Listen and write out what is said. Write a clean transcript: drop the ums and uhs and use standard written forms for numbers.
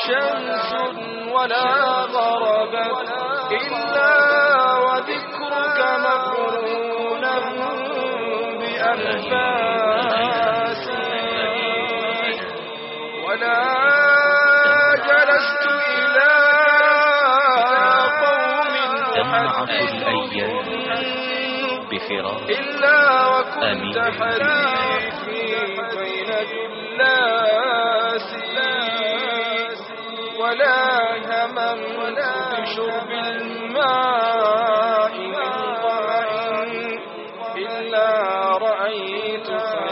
شمس ولا غربت إلا وذكرك مقرونا بأنفاسي، ولا جلست إلى قوم إلا وكنت حديثي بين جلاسي، ولا هممت بشرب الماء من ضمع إلا رأيت